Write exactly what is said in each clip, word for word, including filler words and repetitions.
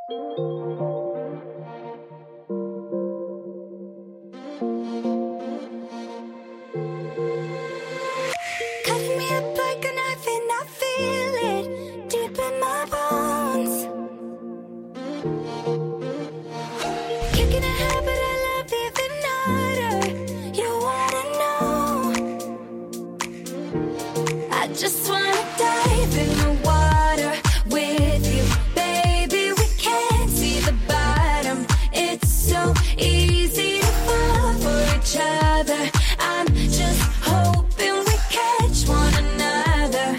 Cutting me up like a knife and I feel it deep in my bones. Kicking a habit I love even harder. You wanna know? I just wanna dive in the water with you, baby. We can't see the bottom. It's so easy to fall for each other. I'm just hoping we catch one another.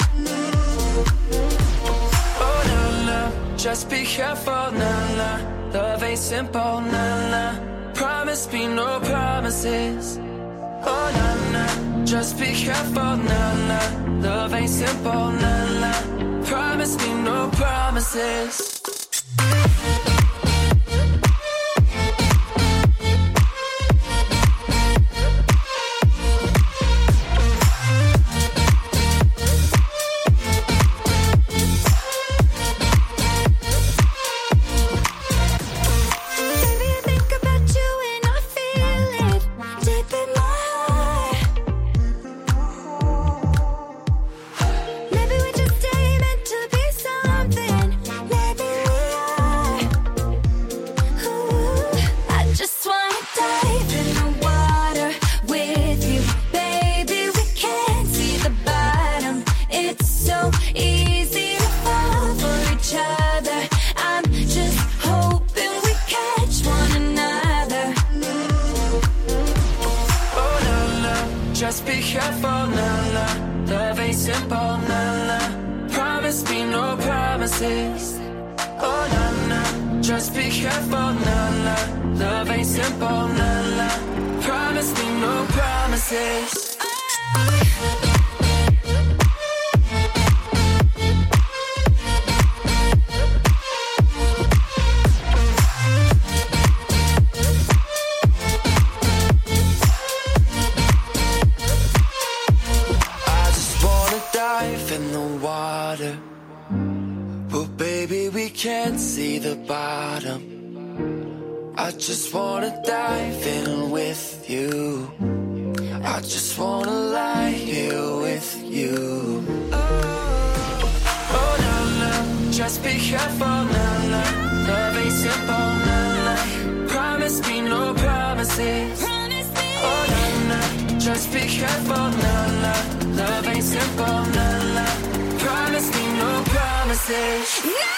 Oh, na, na, just be careful, na, na. Love ain't simple, na, na. Promise me no promises. Oh, na, na, just be careful, na, na. Love ain't simple, na, na. Promise me no promises. Baby, I think about you and I feel it deep in my heart. Maybe we just ain't meant to be something. Maybe we are. Ooh, I just wanna dive in the water with you, baby. We can't see the bottom. It's so easy to fall for each other. I'm just hoping we catch one another. Oh, na, na, just be careful, na, na. Love ain't simple, na, na. Promise me no promises. Oh, na, na, just be careful, na, na. Love ain't simple, na, na. Promise me no promises. I just wanna dive in the water, but baby we can't see the bottom. I just wanna dive in with you. I just wanna lie here with you. Oh, oh na, na, just be careful, na, na. Love ain't simple, na, na. Promise me no promises. Oh, na, na, just be careful, na, na. Love ain't simple, na, na. Promise me no promises. No!